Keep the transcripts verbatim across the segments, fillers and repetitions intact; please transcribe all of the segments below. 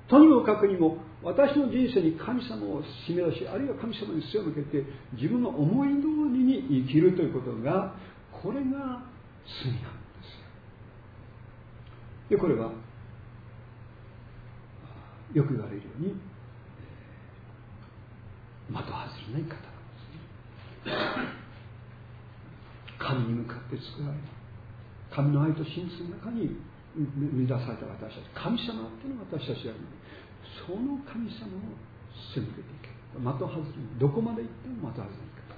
とにもかくにも私の人生に神様を締め出し、あるいは神様に背を向けて自分の思い通りに生きるということが、これが罪なんですよ。でこれはよく言われるように的外れな言い方なんですね。神に向かって作られた神の愛と真実の中に生み出された私たち、神様っていうのが私たちであるので、その神様を背けていける。的外れ、どこまで行っても的外れな言い方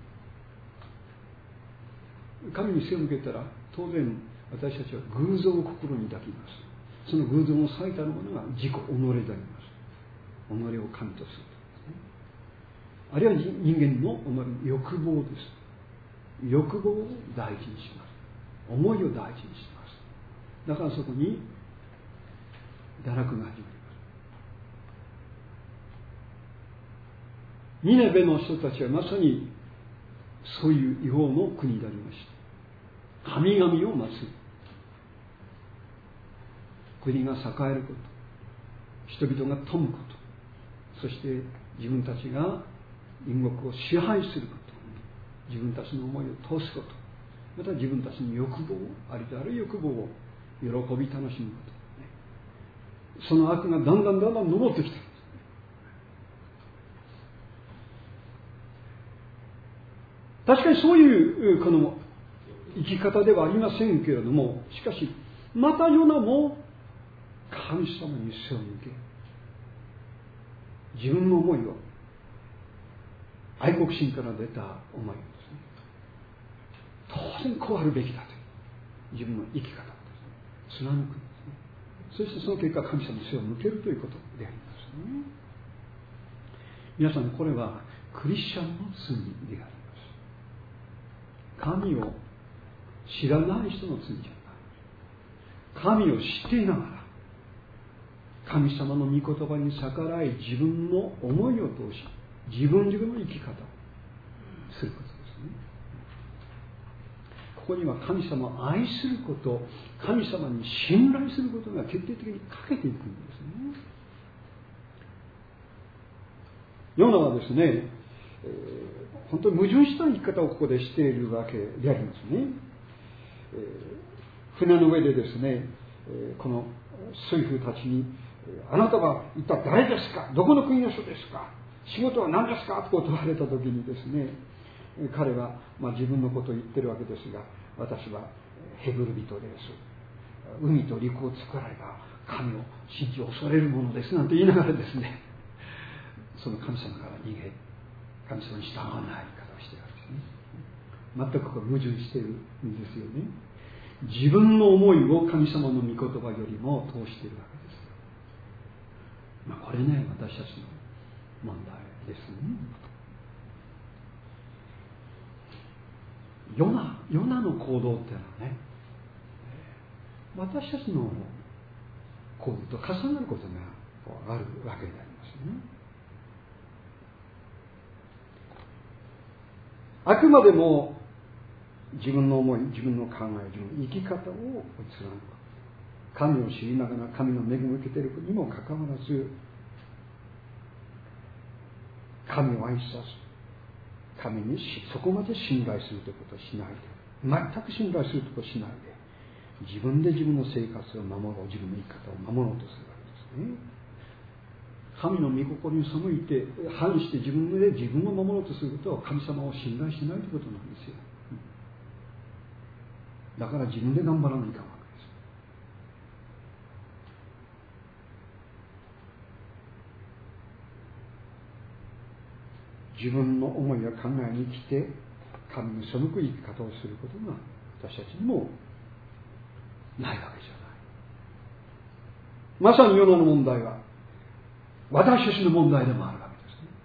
ですね。神に背を向けたら当然私たちは偶像を心に抱きます。その偶像の最たるものが自己、己であります。己を神とする。あるいは人間の欲望です。欲望を大事にします。思いを大事にします。だからそこに堕落が始まります。ニネベの人たちはまさにそういう違法の国でありました。神々を祀る。国が栄えること、人々が富むこと、そして自分たちが隣国を支配すること、自分たちの思いを通すこと、また自分たちの欲望を、ありとある欲望を喜び楽しむこと、その悪がだんだんだんだん上ってきたんです。確かにそういうこの生き方ではありませんけれども、しかしまたヨナも神様に背を向け、自分の思いを、愛国心から出た思いをですね、当然こうあるべきだという自分の生き方をですね、貫くんですね。そしてその結果、神様に背を向けるということでありますね。皆さん、これはクリスチャンの罪であります。神を知らない人の罪じゃない。神を知っていながら神様の御言葉に逆らい、自分の思いを通し自分自分の生き方をすることですね。ここには神様を愛すること、神様に信頼することが決定的に欠けていくんですね。ヨナはですね、えー、本当に矛盾した生き方をここでしているわけでありますね。えー、船の上でですね、えー、この水夫たちに、あなたは一体誰ですか、どこの国の人ですか、仕事は何ですかと問われた時にですね、彼は、まあ、自分のことを言ってるわけですが、私はヘブル人です、海と陸を作られた神を信じ恐れるものですなんて言いながらですね、その神様から逃げ、神様に従わない言い方をしているわけですね。全くこれ矛盾しているんですよね。自分の思いを神様の御言葉よりも通しているわけです。まあ、これね、私たちの問題ですね。ヨナ、ヨナの行動っていうのはね、私たちの行動と重なることがあるわけでありますね。あくまでも自分の思い、自分の考え、自分の生き方を貫く。神を知りながら神の恵みを受けているにもかかわらず、神を愛さず、神にそこまで信頼するということをしないで、全く信頼するということをしないで、自分で自分の生活を守ろう、自分の生き方を守ろうとするわけですね。神の御心に背いて反して自分で自分を守ろうとすることは神様を信頼しないということなんですよ。だから自分で頑張らないかんわけです。自分の思いや考えに来て神に背く生き方をすることが私たちにもないわけじゃない。まさに世の問題は私たちの問題でもあるわけですね。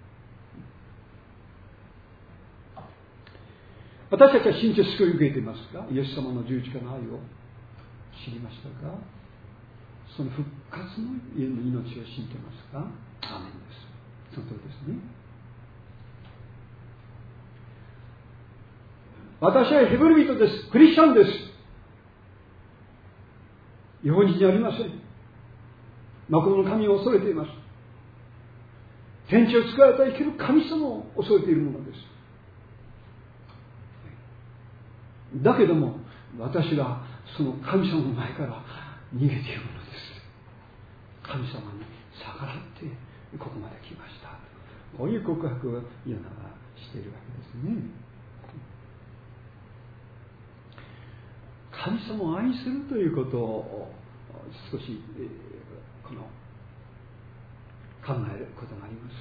私たちは信じて救いを受けていますか？イエス様の十字架の愛を知りましたか？その復活の命を信じてますか？アーメンです。その通りですね。私はヘブル人です。クリスチャンです。違法人じゃありません。 誠の神を恐れています。天地を作られた生きる神様を恐れているものです。だけども私はその神様の前から逃げているものです。神様に逆らってここまで来ました。こういう告白をヨナはしているわけですね。神様を愛するということを少しこの考えることがあります。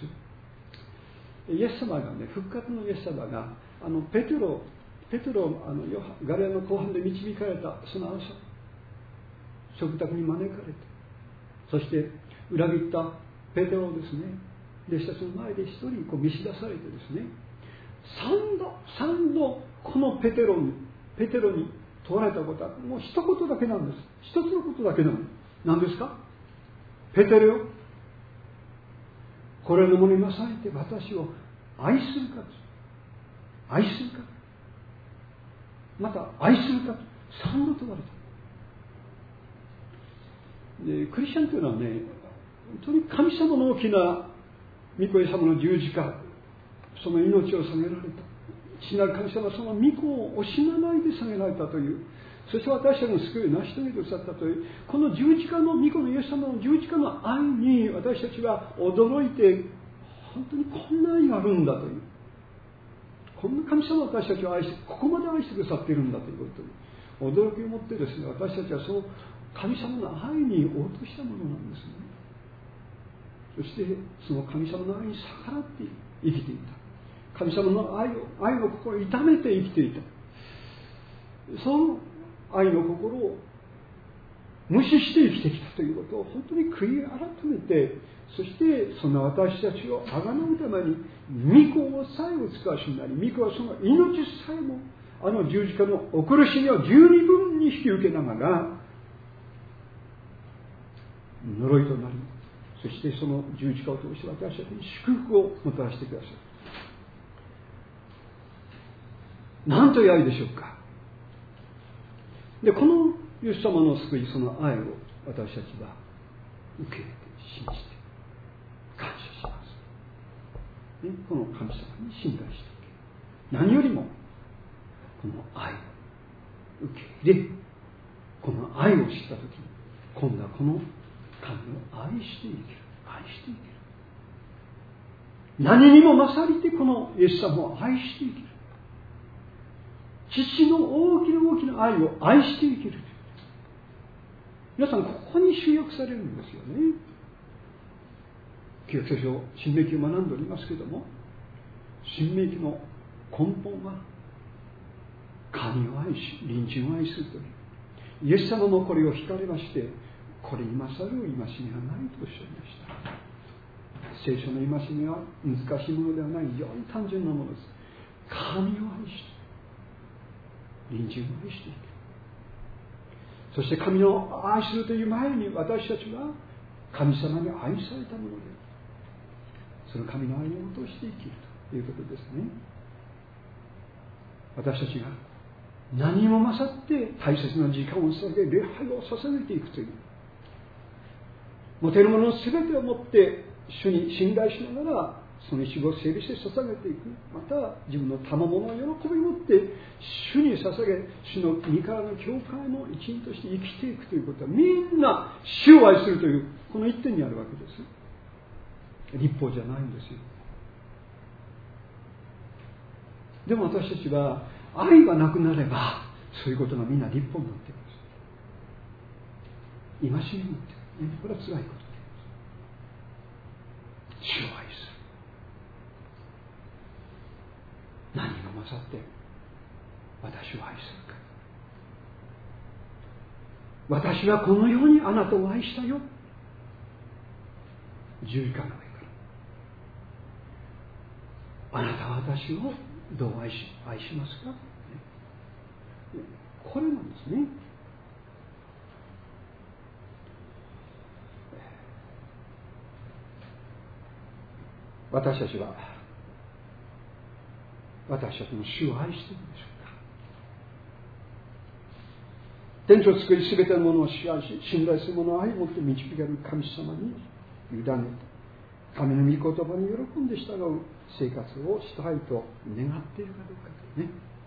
イエス様がね、復活のイエス様があのペテロペテロあのガリラの後半で導かれたその朝、食卓に招かれて、そして裏切ったペテロをですね、弟子たちの前で一人こう見知らされてですね、三度三度このペテロにペテロに問われたことはもう一言だけなんです。一つのことだけなの。何ですか？ペテロよ、これのものに勝って私を愛するか、愛するか、また愛するか、三度問われた。でクリスチャンというのはね、本当に神様の大きな御子イエス様の十字架、その命を捧げられた父なる神様はその御子を惜しまないで捧げられたという、そして私たちの救いを成し遂げてくださったという、この十字架の御子のイエス様の十字架の愛に私たちは驚いて、本当にこんな愛があるんだという、こんな神様を私たちを愛して、ここまで愛してくださっているんだということに驚きを持ってですね、私たちはその神様の愛に応答したものなんですね。そしてその神様の愛に逆らって生きていた。神様の愛を愛の心を痛めて生きていた。その愛の心を無視して生きてきたということを本当に悔い改めて、そしてその私たちを贖うために御子をさえお使わしになり、御子はその命さえもあの十字架のお苦しみを十二分に引き受けながら呪いとなり、そしてその十字架を通して私たちに祝福をもたらしてください。なんという愛でしょうか。でこのイエス様の救い、その愛を私たちは受け入れて信じて感謝します、ね、この神様に信頼していけ、何よりもこの愛を受け入れ、この愛を知ったときに今度はこの神を愛していける、愛していける、何にも勝りてこのイエス様を愛していける、父の大きな大きな愛を愛していける。皆さんここに集約されるんですよね。旧約聖書新明記を学んでおりますけれども、新明記の根本は神を愛し隣人を愛するというイエス様もこれを聞かれまして、これに勝る戒めはないとおっしゃいました。聖書の戒めは難しいものではない、非常に単純なものです。神を愛して隣人を愛していく。そして神を愛するという前に私たちは神様に愛されたもので、その神の愛に応答して生きるということですね。私たちが何も勝って大切な時間を捧げ、礼拝を捧げていくという、持てるものの全てをもって主に信頼しながらその一部を整備して捧げていく。また自分の賜物の喜びを持って主に捧げ、主の身からの教会の一員として生きていくということは、みんな主を愛するというこの一点にあるわけです。立法じゃないんですよ。でも私たちは愛がなくなればそういうことがみんな立法になっています。戒めになっている、ね、これは辛いことです。主を愛する、何が勝って私を愛するか。私はこのようにあなたを愛したよ。十字架の上から、あなたは私をどう愛し、愛しますか、ね、これなんですね。私たちは私たちの主を愛しているでしょうか。 天地を作り全てのものを支配し、信頼する者を愛をもって導かれる神様に委ねて、神の御言葉に喜んで従う生活をしたいと願っているかどうかとね。